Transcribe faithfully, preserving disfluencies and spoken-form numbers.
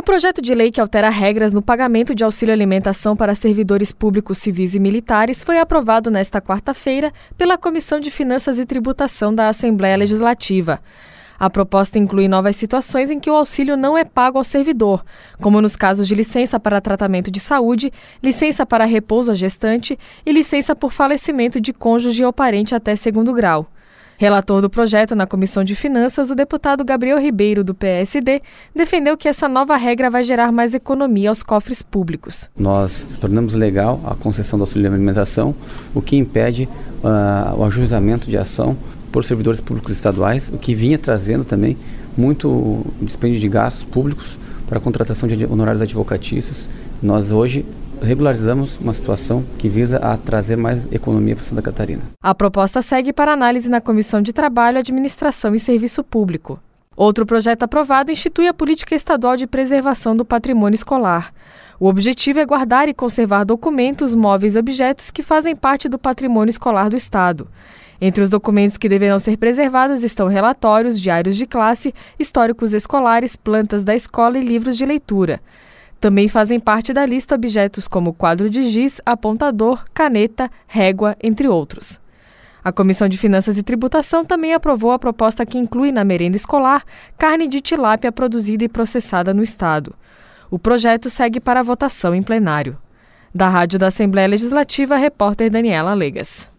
O projeto de lei que altera regras no pagamento de auxílio alimentação para servidores públicos civis e militares foi aprovado nesta quarta-feira pela Comissão de Finanças e Tributação da Assembleia Legislativa. A proposta inclui novas situações em que o auxílio não é pago ao servidor, como nos casos de licença para tratamento de saúde, licença para repouso à gestante e licença por falecimento de cônjuge ou parente até segundo grau. Relator do projeto na Comissão de Finanças, o deputado Gabriel Ribeiro, do P S D, defendeu que essa nova regra vai gerar mais economia aos cofres públicos. Nós tornamos legal a concessão do auxílio de alimentação, o que impede uh, o ajuizamento de ação por servidores públicos estaduais, o que vinha trazendo também muito dispêndio de gastos públicos para a contratação de honorários advocatícios. Nós hoje regularizamos uma situação que visa a trazer mais economia para Santa Catarina. A proposta segue para análise na Comissão de Trabalho, Administração e Serviço Público. Outro projeto aprovado institui a Política Estadual de Preservação do Patrimônio Escolar. O objetivo é guardar e conservar documentos, móveis e objetos que fazem parte do patrimônio escolar do Estado. Entre os documentos que deverão ser preservados estão relatórios, diários de classe, históricos escolares, plantas da escola e livros de leitura. Também fazem parte da lista objetos como quadro de giz, apontador, caneta, régua, entre outros. A Comissão de Finanças e Tributação também aprovou a proposta que inclui na merenda escolar carne de tilápia produzida e processada no Estado. O projeto segue para a votação em plenário. Da Rádio da Assembleia Legislativa, a repórter Daniela Legas.